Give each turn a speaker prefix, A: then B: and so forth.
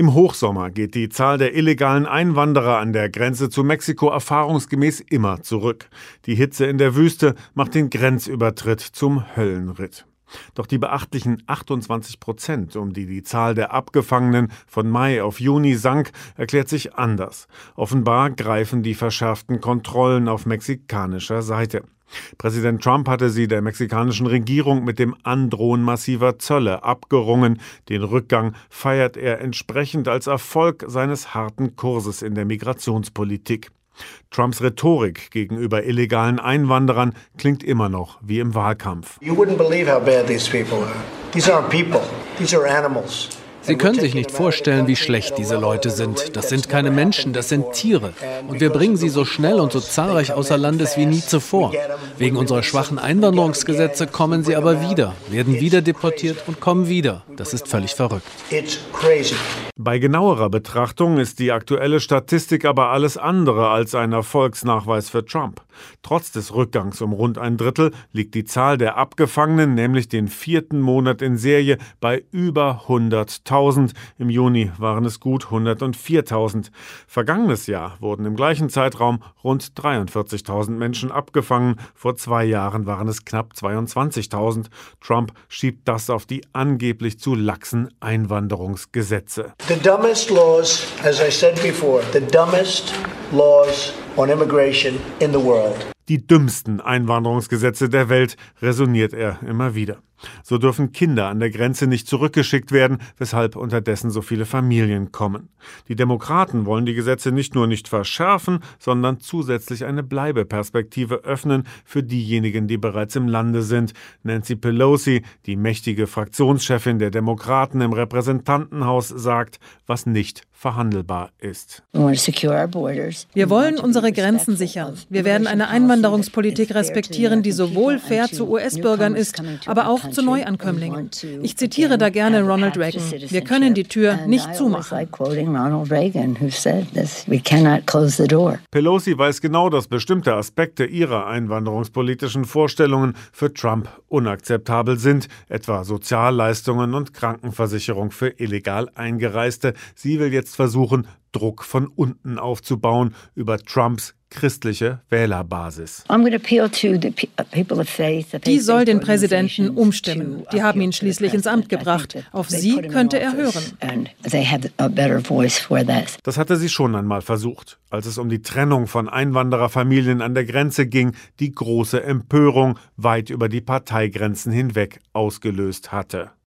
A: Im Hochsommer geht die Zahl der illegalen Einwanderer an der Grenze zu Mexiko erfahrungsgemäß immer zurück. Die Hitze in der Wüste macht den Grenzübertritt zum Höllenritt. Doch die beachtlichen 28%, um die die Zahl der Abgefangenen von Mai auf Juni sank, erklärt sich anders. Offenbar greifen die verschärften Kontrollen auf mexikanischer Seite. Präsident Trump hatte sie der mexikanischen Regierung mit dem Androhen massiver Zölle abgerungen. Den Rückgang feiert er entsprechend als Erfolg seines harten Kurses in der Migrationspolitik. Trumps Rhetorik gegenüber illegalen Einwanderern klingt immer noch wie im Wahlkampf.
B: You wouldn't believe how bad these people are. These aren't people. These are animals.
C: Sie können sich nicht vorstellen, wie schlecht diese Leute sind. Das sind keine Menschen, das sind Tiere. Und wir bringen sie so schnell und so zahlreich außer Landes wie nie zuvor. Wegen unserer schwachen Einwanderungsgesetze kommen sie aber wieder, werden wieder deportiert und kommen wieder. Das ist völlig verrückt.
A: Bei genauerer Betrachtung ist die aktuelle Statistik aber alles andere als ein Erfolgsnachweis für Trump. Trotz des Rückgangs um rund ein Drittel liegt die Zahl der Abgefangenen, nämlich den 4. Monat in Serie, bei über 100.000. Im Juni waren es gut 104.000. Vergangenes Jahr wurden im gleichen Zeitraum rund 43.000 Menschen abgefangen. Vor 2 Jahren waren es knapp 22.000. Trump schiebt das auf die angeblich zu laxen Einwanderungsgesetze.
B: The dumbest laws, as I said before, the dumbest laws on immigration in the world.
A: Die dümmsten Einwanderungsgesetze der Welt, resoniert er immer wieder. So dürfen Kinder an der Grenze nicht zurückgeschickt werden, weshalb unterdessen so viele Familien kommen. Die Demokraten wollen die Gesetze nicht nur nicht verschärfen, sondern zusätzlich eine Bleibeperspektive öffnen für diejenigen, die bereits im Lande sind. Nancy Pelosi, die mächtige Fraktionschefin der Demokraten im Repräsentantenhaus, sagt, was nicht verhandelbar ist.
D: Wir wollen unsere Grenzen sichern. Wir werden eine Einwanderungspolitik respektieren, die sowohl fair zu US-Bürgern ist, aber auch zu Neuankömmlingen. Ich zitiere da gerne Ronald Reagan. Wir können die Tür nicht zumachen.
A: Pelosi weiß genau, dass bestimmte Aspekte ihrer einwanderungspolitischen Vorstellungen für Trump unakzeptabel sind, etwa Sozialleistungen und Krankenversicherung für illegal Eingereiste. Sie will jetzt versuchen, Druck von unten aufzubauen über Trumps christliche Wählerbasis.
D: Die soll den Präsidenten umstimmen. Die haben ihn schließlich ins Amt gebracht. Auf sie könnte er hören.
A: Das hatte sie schon einmal versucht, als es um die Trennung von Einwandererfamilien an der Grenze ging, die große Empörung weit über die Parteigrenzen hinweg ausgelöst hatte.